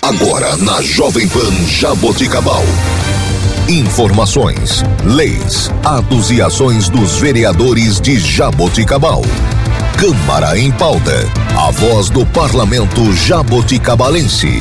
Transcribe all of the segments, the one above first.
Agora na Jovem Pan Jaboticabal. Informações, leis, atos e ações dos vereadores de Jaboticabal. Câmara em Pauta. A voz do Parlamento jaboticabalense.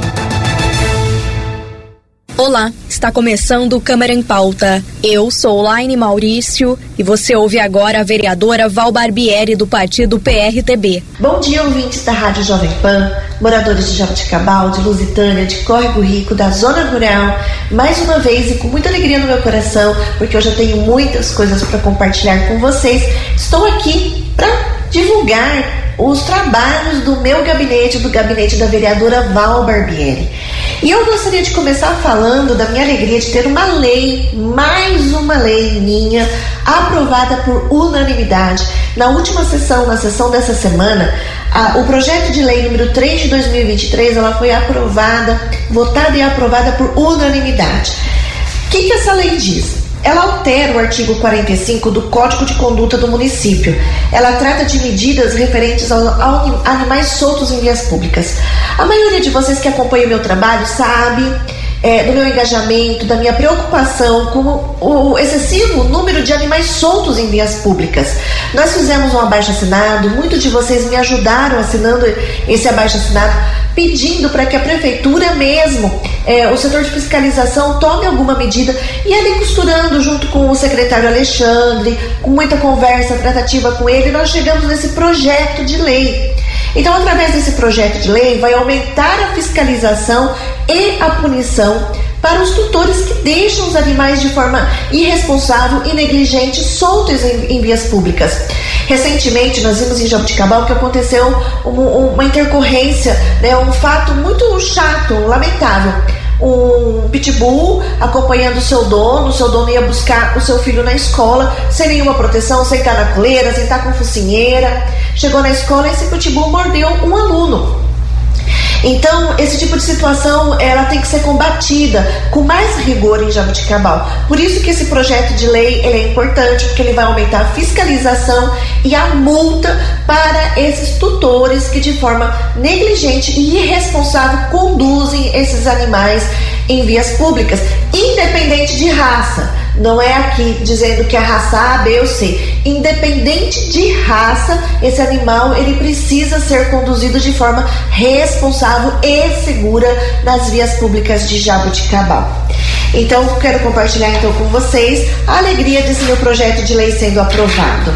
Olá, está começando o Câmara em Pauta. Eu sou Laine Maurício e você ouve agora a vereadora Val Barbieri do partido PRTB. Bom dia, ouvintes da Rádio Jovem Pan, moradores de Jaboticabal, de Lusitânia, de Córrego Rico, da Zona Rural. Mais uma vez e com muita alegria no meu coração, porque hoje eu tenho muitas coisas para compartilhar com vocês. Estou aqui para divulgar os trabalhos do meu gabinete, do gabinete da vereadora Val Barbieri. E eu gostaria de começar falando da minha alegria de ter uma lei, mais uma lei minha, aprovada por unanimidade. Na última sessão, na sessão dessa semana, o projeto de lei número 3 de 2023, ela foi aprovada, votada e aprovada por unanimidade. O que essa lei diz? Ela altera o artigo 45 do Código de Conduta do município. Ela trata de medidas referentes a animais soltos em vias públicas. A maioria de vocês que acompanham o meu trabalho sabe do meu engajamento, da minha preocupação com o excessivo número de animais soltos em vias públicas. Nós fizemos um abaixo-assinado, muitos de vocês me ajudaram assinando esse abaixo-assinado, pedindo para que a prefeitura mesmo, o setor de fiscalização, tome alguma medida, e ali costurando junto com o secretário Alexandre, com muita conversa, tratativa com ele, nós chegamos nesse projeto de lei. Então, através desse projeto de lei, vai aumentar a fiscalização e a punição para os tutores que deixam os animais de forma irresponsável e negligente soltos em vias públicas. Recentemente, nós vimos em Jaboticabal que aconteceu uma intercorrência, um fato muito chato, lamentável. Um pitbull acompanhando o seu dono ia buscar o seu filho na escola, sem nenhuma proteção, sem estar na coleira, sem estar com focinheira. Chegou na escola e esse pitbull mordeu um aluno. Então, esse tipo de situação, ela tem que ser combatida com mais rigor em Jaboticabal. Por isso que esse projeto de lei, ele é importante, porque ele vai aumentar a fiscalização e a multa para esses tutores que de forma negligente e irresponsável conduzem esses animais em vias públicas, independente de raça. Não é aqui dizendo que a raça A, B ou C. Independente de raça, esse animal ele precisa ser conduzido de forma responsável e segura nas vias públicas de Jaboticabal. Então, quero compartilhar com vocês a alegria desse meu projeto de lei sendo aprovado.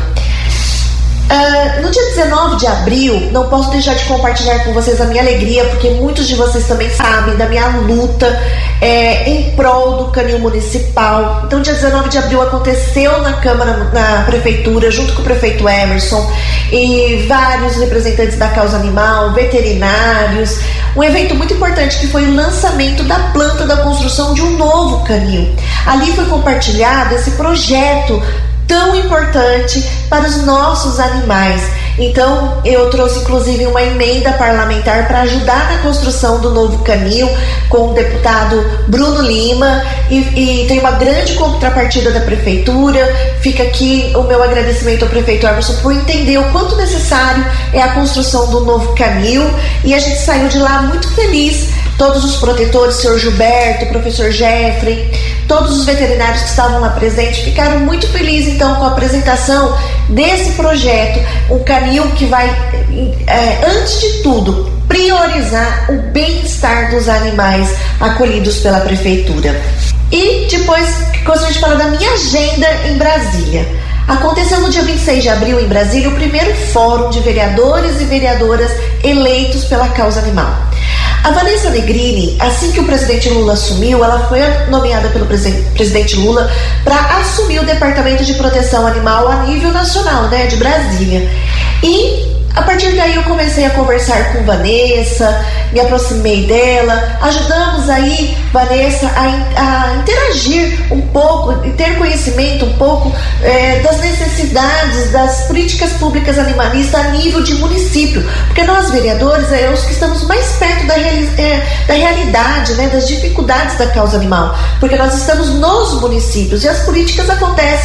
No dia 19 de abril, não posso deixar de compartilhar com vocês a minha alegria, porque muitos de vocês também sabem da minha luta em prol do canil municipal. Então, dia 19 de abril aconteceu na Câmara, na Prefeitura, junto com o prefeito Emerson e vários representantes da causa animal, veterinários, um evento muito importante que foi o lançamento da planta da construção de um novo canil. Ali foi compartilhado esse projeto tão importante para os nossos animais. Então, eu trouxe inclusive uma emenda parlamentar para ajudar na construção do novo canil com o deputado Bruno Lima e tem uma grande contrapartida da prefeitura. Fica aqui o meu agradecimento ao prefeito Emerson por entender o quanto necessário é a construção do novo canil, e a gente saiu de lá muito feliz. Todos os protetores, o senhor Gilberto, o professor Jeffrey, todos os veterinários que estavam lá presentes ficaram muito felizes então com a apresentação desse projeto, um canil que vai, antes de tudo, priorizar o bem-estar dos animais acolhidos pela prefeitura. E depois gostaria de falar da minha agenda em Brasília. Aconteceu no dia 26 de abril em Brasília o primeiro fórum de vereadores e vereadoras eleitos pela causa animal. A Vanessa Negrini, assim que o presidente Lula assumiu, ela foi nomeada pelo presidente Lula para assumir o Departamento de Proteção Animal a nível nacional, de Brasília. E a partir daí eu comecei a conversar com Vanessa, me aproximei dela, ajudamos aí Vanessa a interagir um pouco e ter conhecimento um pouco das necessidades das políticas públicas animalistas a nível de município, porque nós vereadores os que estamos mais perto da realidade, das dificuldades da causa animal, porque nós estamos nos municípios e as políticas acontecem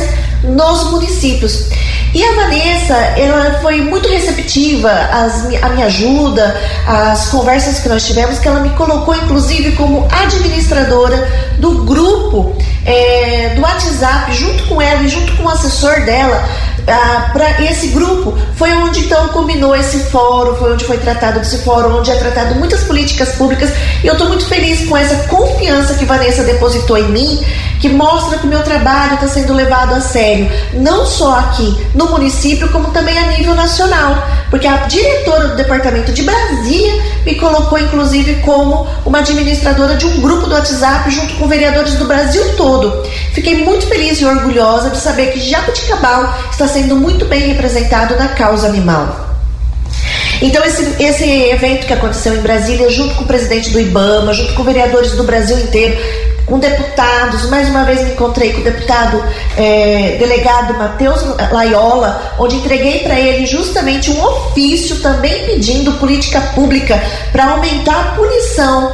nos municípios. E a Vanessa, ela foi muito receptiva à minha ajuda, às conversas que nós tivemos, que ela me colocou inclusive como administradora do grupo do WhatsApp, junto com ela e junto com o assessor dela. Para esse grupo foi onde então combinou esse fórum, foi onde foi tratado esse fórum, onde é tratado muitas políticas públicas, e eu estou muito feliz com essa confiança que Vanessa depositou em mim, que mostra que o meu trabalho está sendo levado a sério, não só aqui no município, como também a nível nacional, porque a diretora do departamento de Brasília me colocou inclusive como uma administradora de um grupo do WhatsApp junto com vereadores do Brasil todo. Fiquei muito feliz e orgulhosa de saber que Jaboticabal está sendo muito bem representado na causa animal. Então esse evento que aconteceu em Brasília, junto com o presidente do IBAMA, junto com vereadores do Brasil inteiro, com deputados, mais uma vez me encontrei com o deputado delegado Matheus Laiola, onde entreguei para ele justamente um ofício também pedindo política pública para aumentar a punição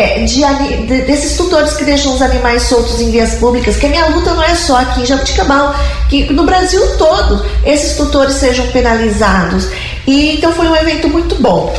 desses tutores que deixam os animais soltos em vias públicas, que a minha luta não é só aqui em Jaboticabal, que no Brasil todo esses tutores sejam penalizados. E então foi um evento muito bom.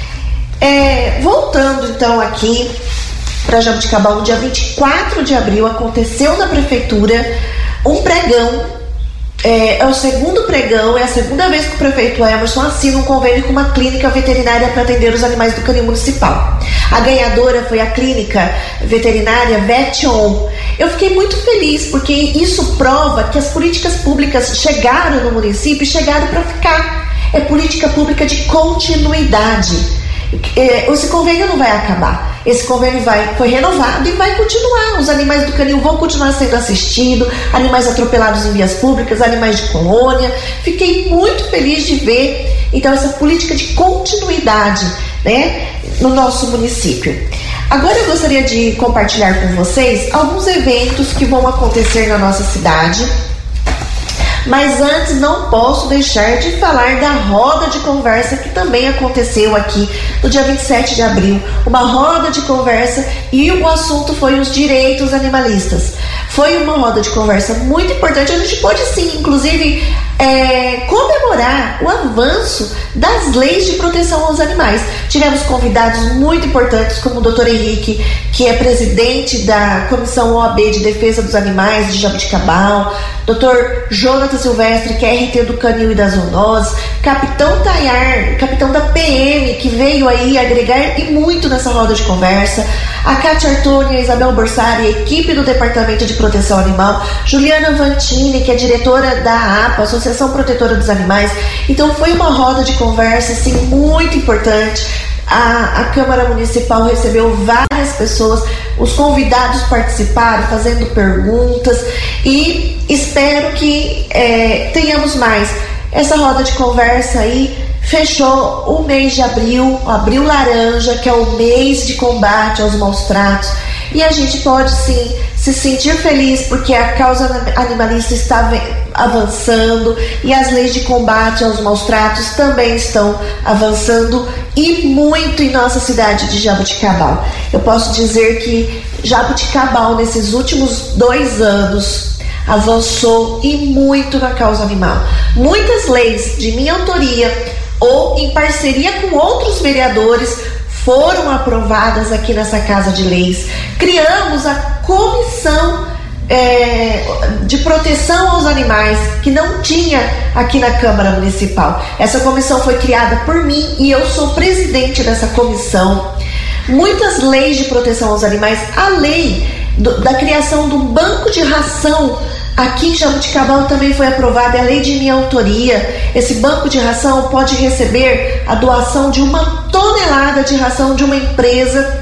Voltando então aqui para Jaboticabal, no dia 24 de abril aconteceu na prefeitura um pregão, é o segundo pregão, é a segunda vez que o prefeito Emerson assina um convênio com uma clínica veterinária para atender os animais do canil municipal. A ganhadora foi a clínica veterinária Vetion. Eu fiquei muito feliz porque isso prova que as políticas públicas chegaram no município e chegaram para ficar. É política pública de continuidade. Esse convênio não vai acabar. Esse convênio foi renovado e vai continuar. Os animais do canil vão continuar sendo assistidos, animais atropelados em vias públicas, animais de colônia. Fiquei muito feliz de ver, então, essa política de continuidade, né, no nosso município. Agora eu gostaria de compartilhar com vocês alguns eventos que vão acontecer na nossa cidade. Mas antes não posso deixar de falar da roda de conversa que também aconteceu aqui no dia 27 de abril. Uma roda de conversa e o assunto foi os direitos animalistas. Foi uma roda de conversa muito importante. A gente pode sim, inclusive, comemorar o avanço das leis de proteção aos animais. Tivemos convidados muito importantes como o Dr. Henrique, que é presidente da Comissão OAB de Defesa dos Animais de Jaboticabal, Dr. Jonathan Silvestre, que é RT do Canil e das Zoonoses, Capitão Tayar, capitão da PM, que veio aí agregar e muito nessa roda de conversa, a Cátia Artoni, a Isabel Borsari, a equipe do Departamento de Proteção Animal, Juliana Vantini, que é diretora da APA, Associação Protetora dos Animais. Então foi uma roda de conversa assim, muito importante. A Câmara Municipal recebeu várias pessoas, os convidados participaram fazendo perguntas e espero que tenhamos mais. Essa roda de conversa aí fechou o mês de abril, Abril Laranja, que é o mês de combate aos maus tratos, e a gente pode sim se sentir feliz porque a causa animalista está avançando e as leis de combate aos maus tratos também estão avançando e muito em nossa cidade de Jaboticabal. Eu posso dizer que Jaboticabal nesses últimos 2 anos avançou e muito na causa animal. Muitas leis de minha autoria ou em parceria com outros vereadores foram aprovadas aqui nessa Casa de Leis. Criamos a Comissão de Proteção aos Animais, que não tinha aqui na Câmara Municipal. Essa comissão foi criada por mim e eu sou presidente dessa comissão. Muitas leis de proteção aos animais, a lei da criação do banco de ração aqui em Jaboticabal também foi aprovada, é a lei de minha autoria. Esse banco de ração pode receber a doação de 1 tonelada de ração de uma empresa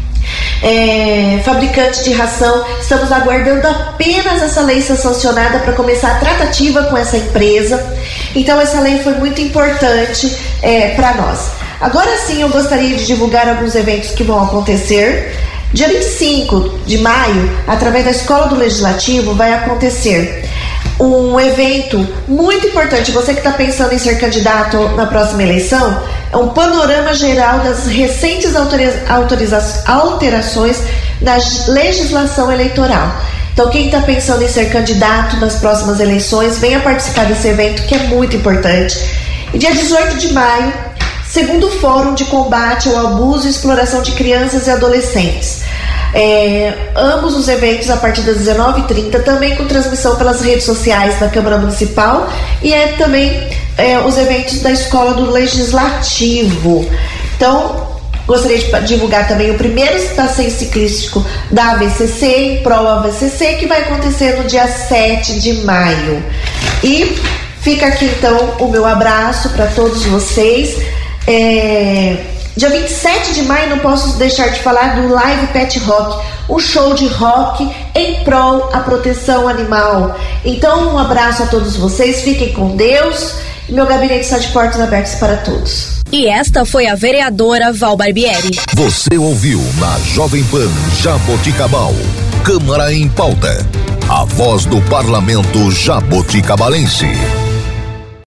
fabricante de ração. Estamos aguardando apenas essa lei ser sancionada para começar a tratativa com essa empresa. Então essa lei foi muito importante para nós. Agora sim eu gostaria de divulgar alguns eventos que vão acontecer. Dia 25 de maio, através da Escola do Legislativo, vai acontecer um evento muito importante. Você que está pensando em ser candidato na próxima eleição, é um panorama geral das recentes alterações na legislação eleitoral. Então quem está pensando em ser candidato nas próximas eleições, venha participar desse evento que é muito importante. E dia 18 de maio, segundo Fórum de Combate ao Abuso e Exploração de Crianças e Adolescentes. Ambos os eventos a partir das 19h30, também com transmissão pelas redes sociais da Câmara Municipal, e também os eventos da Escola do Legislativo. Então, gostaria de divulgar também o primeiro passeio ciclístico da AVCC, em prol AVCC, que vai acontecer no dia 7 de maio. E fica aqui então o meu abraço para todos vocês. Dia 27 de maio não posso deixar de falar do Live Pet Rock, um show de rock em prol à proteção animal. Então um abraço a todos vocês, fiquem com Deus, e meu gabinete está de portas abertas para todos. E esta foi a vereadora Val Barbieri. Você ouviu na Jovem Pan Jaboticabal, Câmara em Pauta, a voz do Parlamento Jaboticabalense.